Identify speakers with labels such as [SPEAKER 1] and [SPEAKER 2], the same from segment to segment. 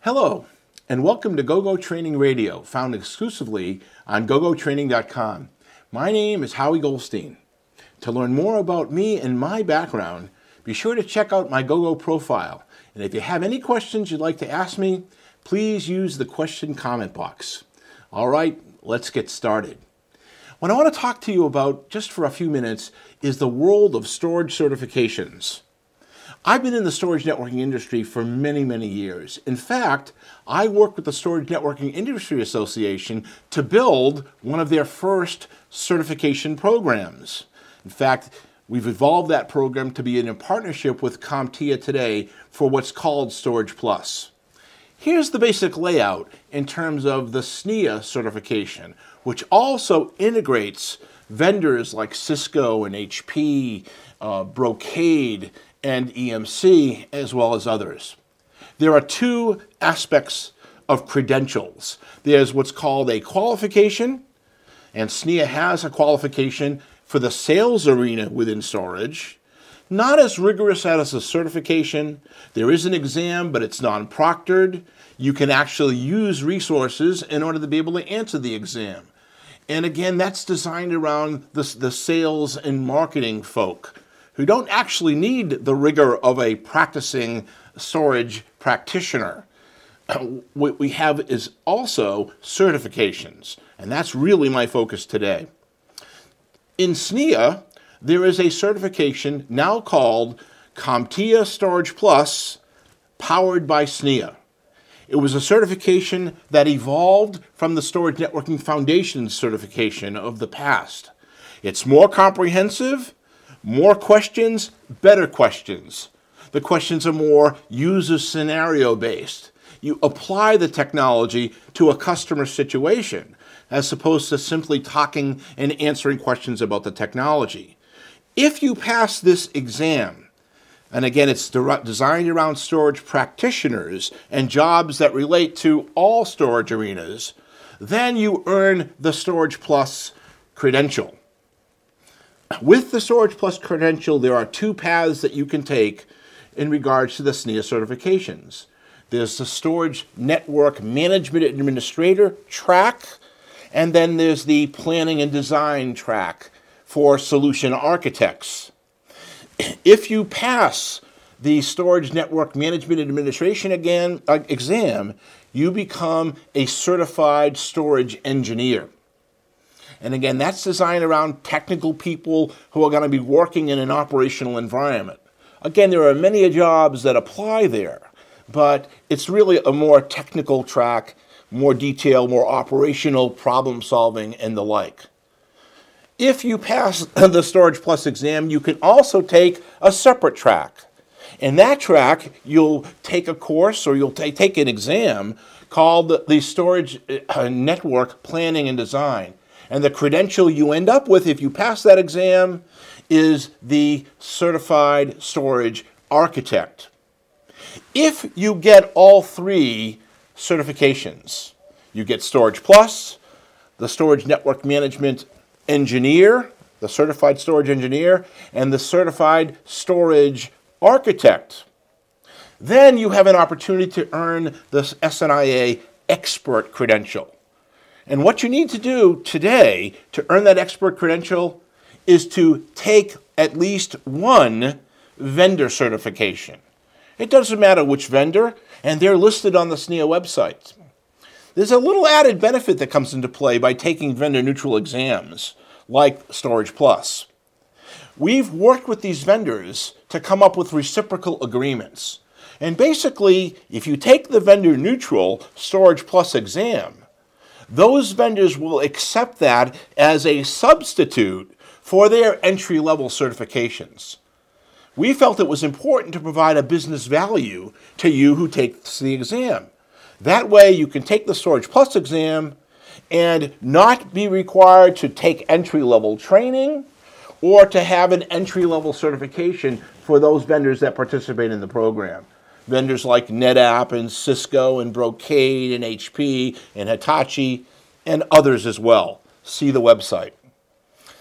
[SPEAKER 1] Hello, and welcome to GoGo Training Radio, found exclusively on gogotraining.com. My name is Howie Goldstein. To learn more about me and my background, be sure to check out my GoGo profile. And if you have any questions you'd like to ask me, please use the question comment box. All right, let's get started. What I want to talk to you about just for a few minutes is the world of storage certifications. I've been in the storage networking industry for many, many years. In fact, I worked with the Storage Networking Industry Association to build one of their first certification programs. In fact, we've evolved that program to be in a partnership with CompTIA today for what's called Storage Plus. Here's the basic layout in terms of the SNIA certification, which also integrates vendors like Cisco and HP, Brocade, and EMC, as well as others. There are two aspects of credentials. There's what's called a qualification, and SNIA has a qualification for the sales arena within storage. Not as rigorous as a certification. There is an exam, but it's non-proctored. You can actually use resources in order to be able to answer the exam. And again, that's designed around the sales and marketing folk who don't actually need the rigor of a practicing storage practitioner. What we have is also certifications, and that's really my focus today. In SNIA, there is a certification now called CompTIA Storage Plus, powered by SNIA. It was a certification that evolved from the Storage Networking Foundation certification of the past. It's more comprehensive, more questions, better questions. The questions are more user scenario based. You apply the technology to a customer situation as opposed to simply talking and answering questions about the technology. If you pass this exam, and again, it's designed around storage practitioners and jobs that relate to all storage arenas, then you earn the Storage Plus credential. With the Storage Plus credential, there are two paths that you can take in regards to the SNIA certifications. There's the Storage Network Management Administrator track, and then there's the Planning and Design track for Solution Architects. If you pass the Storage Network Management Administration exam, you become a certified storage engineer. And again, that's designed around technical people who are going to be working in an operational environment. Again, there are many jobs that apply there, but it's really a more technical track, more detailed, more operational problem solving and the like. If you pass the Storage Plus exam, you can also take a separate track. In that track, you'll take a course or you'll take an exam called the Storage Network Planning and Design. And the credential you end up with if you pass that exam is the Certified Storage Architect. If you get all three certifications, you get Storage Plus, the Storage Network Management Engineer, the Certified Storage Engineer, and the Certified Storage Architect, then you have an opportunity to earn the SNIA Expert Credential. And what you need to do today to earn that expert credential is to take at least one vendor certification. It doesn't matter which vendor, and they're listed on the SNIA website. There's a little added benefit that comes into play by taking vendor-neutral exams, like Storage Plus. We've worked with these vendors to come up with reciprocal agreements. And basically, if you take the vendor-neutral Storage Plus exam, those vendors will accept that as a substitute for their entry-level certifications. We felt it was important to provide a business value to you who takes the exam. That way you can take the Storage Plus exam and not be required to take entry-level training or to have an entry-level certification for those vendors that participate in the program. Vendors like NetApp and Cisco and Brocade and HP and Hitachi and others as well. See the website.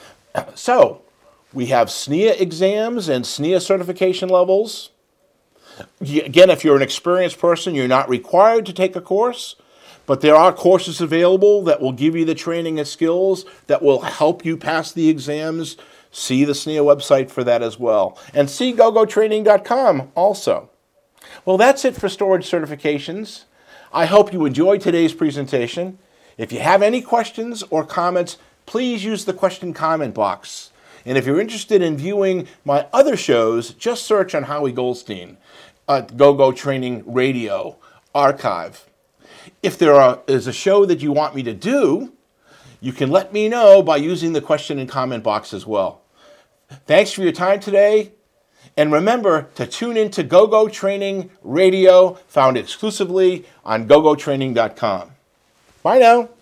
[SPEAKER 1] So we have SNIA exams and SNIA certification levels. Again, if you're an experienced person, you're not required to take a course, but there are courses available that will give you the training and skills that will help you pass the exams. See the SNIA website for that as well. And see gogotraining.com also. Well, that's it for storage certifications. I hope you enjoyed today's presentation. If you have any questions or comments, please use the question comment box. And if you're interested in viewing my other shows, just search on Howie Goldstein at GoGo Training Radio Archive. If there is a show that you want me to do, you can let me know by using the question and comment box as well. Thanks for your time today. And remember to tune in to GoGo Training Radio, found exclusively on gogotraining.com. Bye now.